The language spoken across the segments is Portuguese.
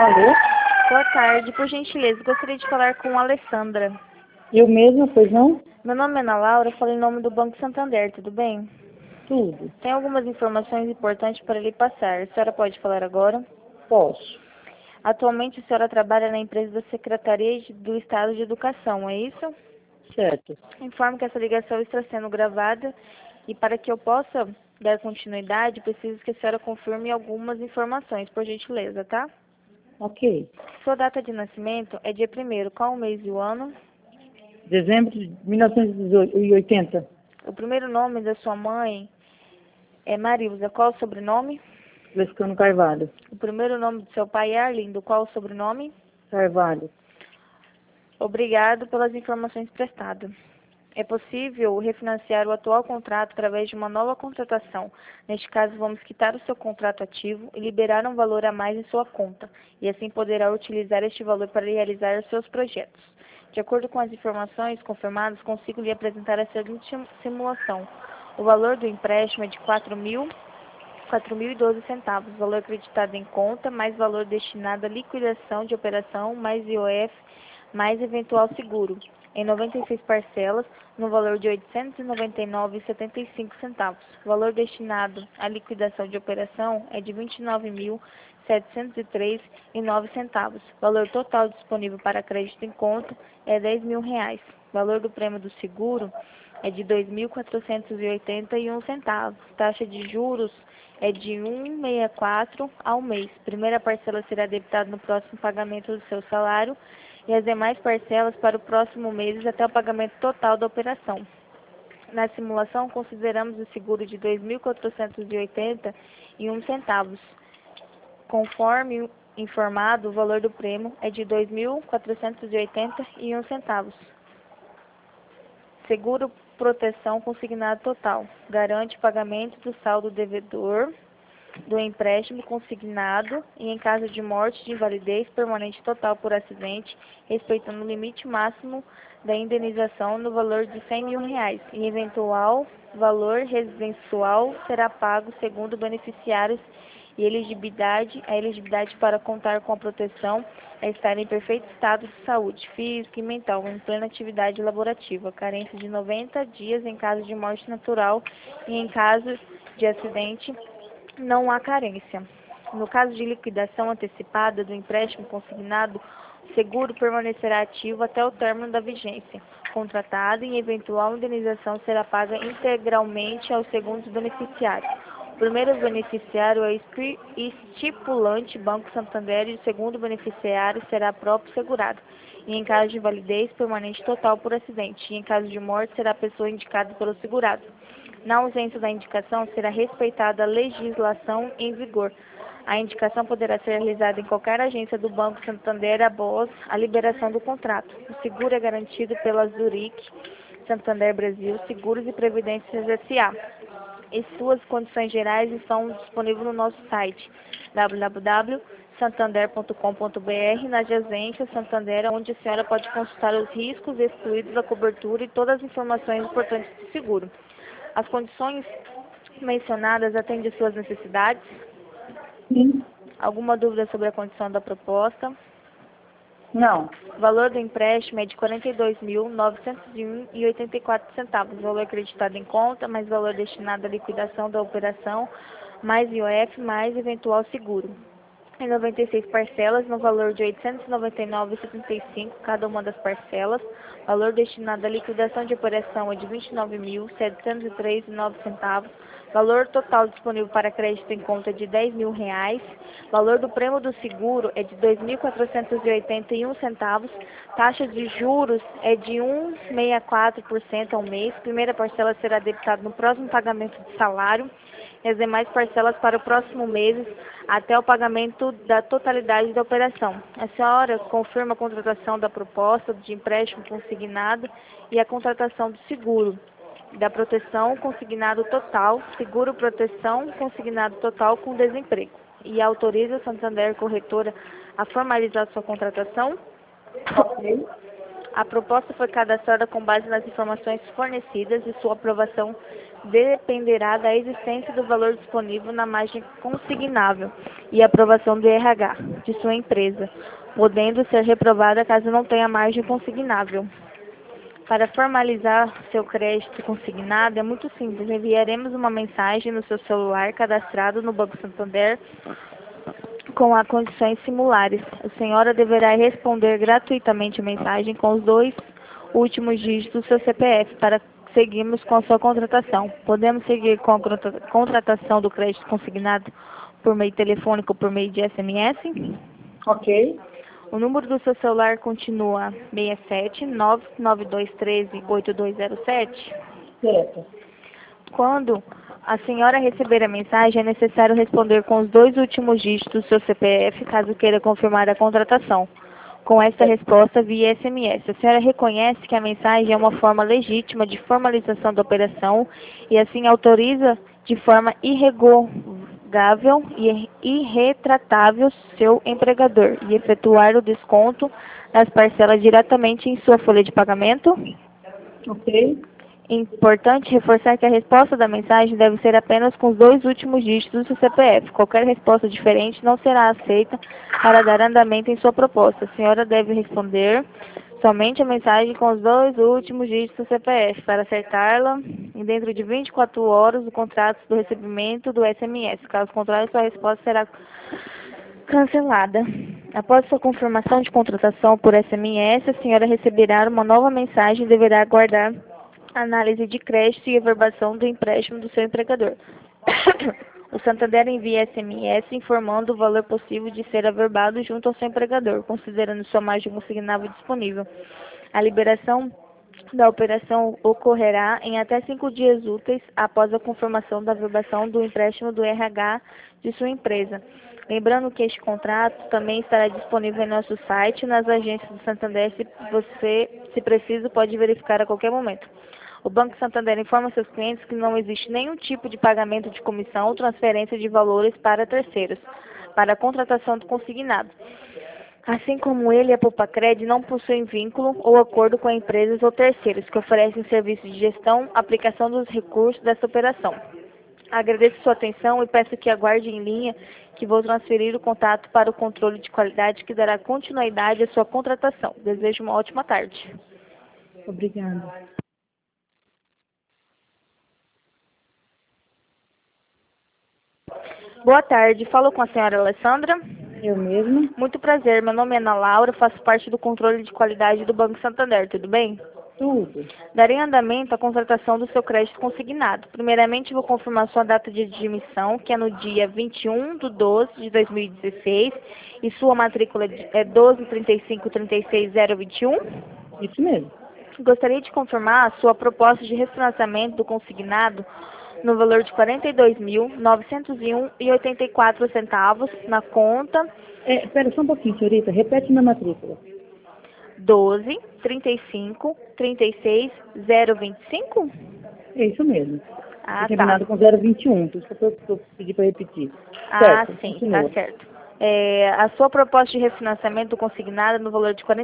Alô? Boa tarde, por gentileza, gostaria de falar com a Alessandra. Eu mesma, pois não? Meu nome é Ana Laura, falo em nome do Banco Santander, tudo bem? Tudo. Tem algumas informações importantes para lhe passar. A senhora pode falar agora? Posso. Atualmente a senhora trabalha na empresa da Secretaria do Estado de Educação, é isso? Certo. Informo que essa ligação está sendo gravada e para que eu possa dar continuidade, preciso que a senhora confirme algumas informações, por gentileza, tá? Ok. Sua data de nascimento é dia 1º, qual o mês e o ano? Dezembro de 1980. O primeiro nome da sua mãe é Marilza, qual o sobrenome? Lescano Carvalho. O primeiro nome do seu pai é Arlindo, qual o sobrenome? Carvalho. Obrigado pelas informações prestadas. É possível refinanciar o atual contrato através de uma nova contratação. Neste caso, vamos quitar o seu contrato ativo e liberar um valor a mais em sua conta, e assim poderá utilizar este valor para realizar os seus projetos. De acordo com as informações confirmadas, consigo lhe apresentar a seguinte simulação. O valor do empréstimo é de R$ 4.012, valor acreditado em conta, mais valor destinado à liquidação de operação, mais IOF, mais eventual seguro, em 96 parcelas, no valor de R$ 899,75. O valor destinado à liquidação de operação é de R$ 29.703,09. Valor total disponível para crédito em conta é R$ 10.000. Valor do prêmio do seguro é de R$ 2.481. Taxa de juros é de 1,64 ao mês. Primeira parcela será debitada no próximo pagamento do seu salário e as demais parcelas para o próximo mês até o pagamento total da operação. Na simulação, consideramos o seguro de R$ 2.481. Conforme informado, o valor do prêmio é de R$ 2.481. Seguro proteção consignado total. Garante pagamento do saldo devedor do empréstimo consignado e em caso de morte de invalidez permanente total por acidente, respeitando o limite máximo da indenização no valor de R$ 100.000 e eventual valor residencial será pago segundo beneficiários e a elegibilidade para contar com a proteção é estar em perfeito estado de saúde física e mental, em plena atividade laborativa, carência de 90 dias em caso de morte natural e em caso de acidente não há carência. No caso de liquidação antecipada do empréstimo consignado, o seguro permanecerá ativo até o término da vigência contratada e eventual indenização será paga integralmente aos segundos beneficiários. O primeiro beneficiário é estipulante Banco Santander e o segundo beneficiário será próprio segurado. E em caso de invalidez permanente total por acidente, e em caso de morte será a pessoa indicada pelo segurado. Na ausência da indicação, será respeitada a legislação em vigor. A indicação poderá ser realizada em qualquer agência do Banco Santander após a liberação do contrato. O seguro é garantido pela Zurich Santander Brasil Seguros e Previdências S.A. E suas condições gerais estão disponíveis no nosso site www.santander.com.br, na agência Santander, onde a senhora pode consultar os riscos excluídos da cobertura e todas as informações importantes do seguro. As condições mencionadas atendem às suas necessidades? Sim. Alguma dúvida sobre a condição da proposta? Não. O valor do empréstimo é de R$ 42.901,84. Valor acreditado em conta, mais valor destinado à liquidação da operação, mais IOF, mais eventual seguro. Em 96 parcelas, no valor de R$ 899,75 cada uma das parcelas. Valor destinado à liquidação de operação é de R$ 29.703,09. Valor total disponível para crédito em conta é de R$ 10.000. Valor do prêmio do seguro é de R$ 2.481. Taxa de juros é de 1,64% ao mês. Primeira parcela será debitada no próximo pagamento de salário e as demais parcelas para o próximo mês até o pagamento da totalidade da operação. A senhora confirma a contratação da proposta de empréstimo consignado e a contratação do seguro, da proteção consignado total, seguro proteção consignado total com desemprego. E autoriza a Santander Corretora a formalizar sua contratação? Ok. A proposta foi cadastrada com base nas informações fornecidas e sua aprovação dependerá da existência do valor disponível na margem consignável e aprovação do RH de sua empresa, podendo ser reprovada caso não tenha margem consignável. Para formalizar seu crédito consignado é muito simples. Enviaremos uma mensagem no seu celular cadastrado no Banco Santander com as condições similares. A senhora deverá responder gratuitamente a mensagem com os 2 últimos dígitos do seu CPF para seguirmos com a sua contratação. Podemos seguir com a contratação do crédito consignado por meio telefônico ou por meio de SMS? Ok. O número do seu celular continua 67 99213 8207. Certo. Quando a senhora receber a mensagem, é necessário responder com os 2 últimos dígitos do seu CPF, caso queira confirmar a contratação. Com esta resposta via SMS. A senhora reconhece que a mensagem é uma forma legítima de formalização da operação e assim autoriza de forma irrevogável e irretratável seu empregador e efetuar o desconto das parcelas diretamente em sua folha de pagamento? Ok. Importante reforçar que a resposta da mensagem deve ser apenas com os 2 últimos dígitos do CPF. Qualquer resposta diferente não será aceita para dar andamento em sua proposta. A senhora deve responder somente a mensagem com os 2 últimos dígitos do CPF para acertá-la dentro de 24 horas do contrato do recebimento do SMS. Caso contrário, sua resposta será cancelada. Após sua confirmação de contratação por SMS, a senhora receberá uma nova mensagem e deverá aguardar análise de crédito e averbação do empréstimo do seu empregador. O Santander envia SMS informando o valor possível de ser averbado junto ao seu empregador, considerando sua margem consignável disponível. A liberação da operação ocorrerá em até 5 dias úteis após a confirmação da averbação do empréstimo do RH de sua empresa. Lembrando que este contrato também estará disponível em nosso site e nas agências do Santander, se preciso, pode verificar a qualquer momento. O Banco Santander informa seus clientes que não existe nenhum tipo de pagamento de comissão ou transferência de valores para terceiros, para a contratação do consignado. Assim como ele, a Poupa-Cred não possuem vínculo ou acordo com empresas ou terceiros que oferecem serviços de gestão, aplicação dos recursos dessa operação. Agradeço sua atenção e peço que aguarde em linha que vou transferir o contato para o controle de qualidade que dará continuidade à sua contratação. Desejo uma ótima tarde. Obrigada. Boa tarde, falo com a senhora Alessandra. Eu mesma? Muito prazer, meu nome é Ana Laura, faço parte do controle de qualidade do Banco Santander, tudo bem? Tudo. Darei andamento à contratação do seu crédito consignado. Primeiramente, vou confirmar sua data de admissão, que é no dia 21/12/2016, e sua matrícula é 123536021. Isso mesmo. Gostaria de confirmar a sua proposta de refinanciamento do consignado no valor de R$ 42.901,84 na conta Espera só um pouquinho, senhorita. Repete minha matrícula. 12 36 025. É isso mesmo. Ah, tá. Terminado com 021. Por isso que eu pedi para repetir. Ah, Certo. sim, Continua. tá certo. A sua proposta de refinanciamento consignada no valor de R$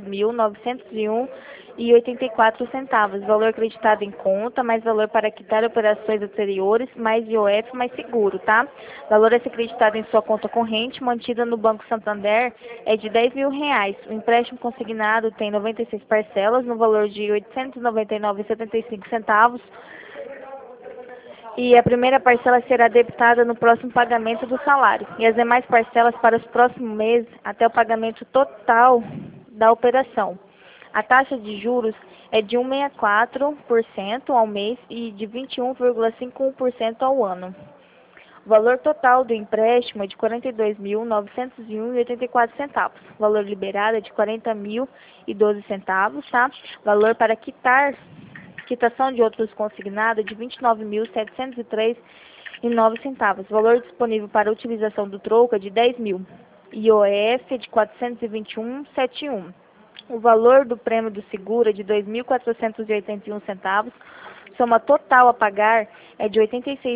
42.901,84, valor acreditado em conta, mais valor para quitar operações anteriores, mais IOF, mais seguro, tá? Valor a ser acreditado em sua conta corrente, mantida no Banco Santander, é de R$ 10.000. O empréstimo consignado tem 96 parcelas, no valor de R$ 899,75, e a primeira parcela será debitada no próximo pagamento do salário, e as demais parcelas para os próximos meses até o pagamento total da operação. A taxa de juros é de 1,64% ao mês e de 21,51% ao ano. O valor total do empréstimo é de R$ 42.901,84. Valor liberado é de R$ 40.012, tá? Valor para quitação de outros consignados de R$ 29.703,09. Valor disponível para utilização do troco é de R$ 10.000. IOF é de R$ 421,71. O valor do prêmio do seguro é de R$ 2.481. Soma total a pagar é de R$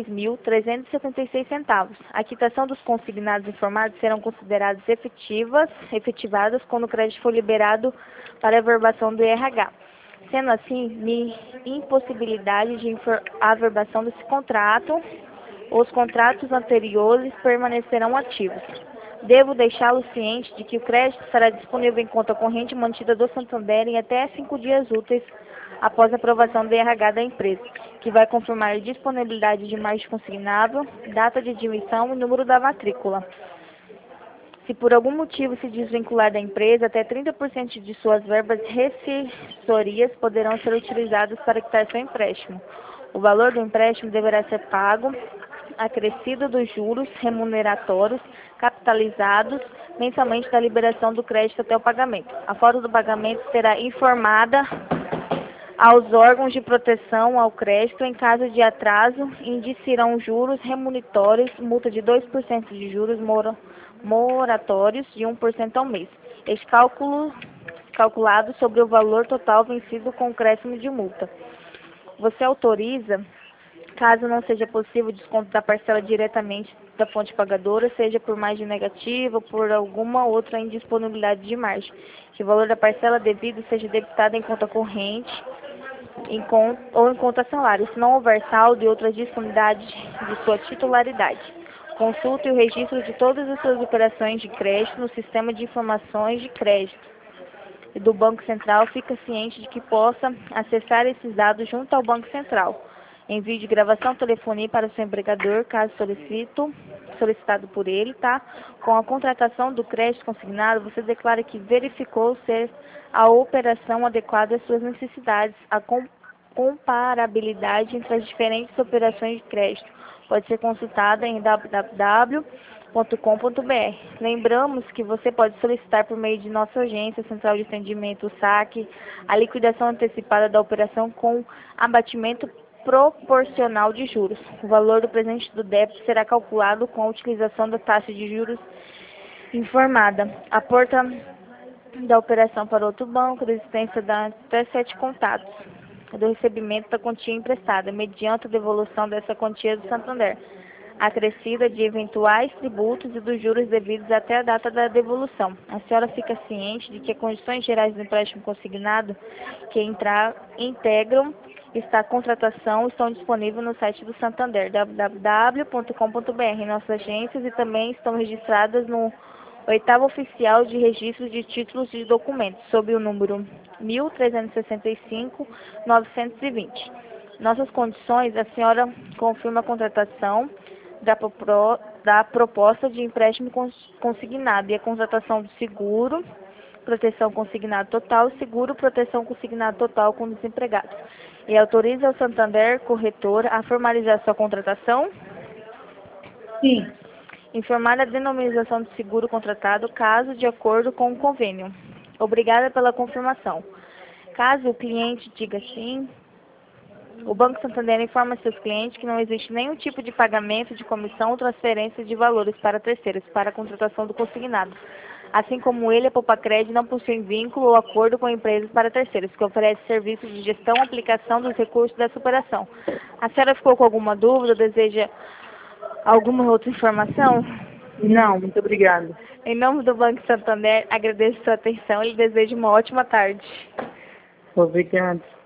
86.376. A quitação dos consignados informados serão consideradas efetivadas quando o crédito for liberado para a averbação do IRH. Sendo assim, impossibilidade de averbação desse contrato, os contratos anteriores permanecerão ativos. Devo deixá-lo ciente de que o crédito estará disponível em conta corrente mantida do Santander em até 5 dias úteis após a aprovação do IRH da empresa, que vai confirmar a disponibilidade de margem consignável, data de admissão e número da matrícula. Se por algum motivo se desvincular da empresa, até 30% de suas verbas rescisórias poderão ser utilizadas para quitar seu empréstimo. O valor do empréstimo deverá ser pago acrescido dos juros remuneratórios capitalizados mensalmente da liberação do crédito até o pagamento. A folga do pagamento será informada aos órgãos de proteção ao crédito. Em caso de atraso, indicirão juros remuneratórios, multa de 2% de juros moratórios de 1% ao mês. Este calculado sobre o valor total vencido com acréscimo de multa. Você autoriza, caso não seja possível o desconto da parcela diretamente da fonte pagadora, seja por margem negativa ou por alguma outra indisponibilidade de margem, que o valor da parcela devida seja debitado em conta corrente ou em conta salário, se não houver saldo e outra disponibilidade de sua titularidade. Consulte o registro de todas as suas operações de crédito no sistema de informações de crédito do Banco Central. Fica ciente de que possa acessar esses dados junto ao Banco Central. Envio de gravação, telefonia para o seu empregador, caso solicitado por ele, tá? Com a contratação do crédito consignado, você declara que verificou ser a operação adequada às suas necessidades. A comparabilidade entre as diferentes operações de crédito pode ser consultada em www.com.br. Lembramos que você pode solicitar por meio de nossa agência central de atendimento, o SAC, a liquidação antecipada da operação com abatimento proporcional de juros. O valor do presente do débito será calculado com a utilização da taxa de juros informada. A porta da operação para outro banco, da existência de até 7 contatos do recebimento da quantia emprestada, mediante a devolução dessa quantia do Santander, acrescida de eventuais tributos e dos juros devidos até a data da devolução. A senhora fica ciente de que as condições gerais do empréstimo consignado que integram esta contratação estão disponíveis no site do Santander, www.com.br. Nossas agências e também estão registradas no 8º Oficial de Registro de Títulos de Documentos, sob o número 1365-920. Nossas condições, a senhora confirma a contratação da proposta de empréstimo consignado e a contratação do seguro, proteção consignado total, seguro, proteção consignado total com desempregados. E autoriza o Santander Corretor a formalizar sua contratação? Sim. Informar a denominação do seguro contratado, caso de acordo com o convênio. Obrigada pela confirmação. Caso o cliente diga sim, o Banco Santander informa seus clientes que não existe nenhum tipo de pagamento de comissão ou transferência de valores para terceiros para a contratação do consignado. Assim como ele, a Poupacred não possui vínculo ou acordo com empresas para terceiros, que oferecem serviços de gestão e aplicação dos recursos dessa operação. A senhora ficou com alguma dúvida ou deseja alguma outra informação? Não, muito obrigada. Em nome do Banco Santander, agradeço sua atenção e lhe desejo uma ótima tarde. Obrigada.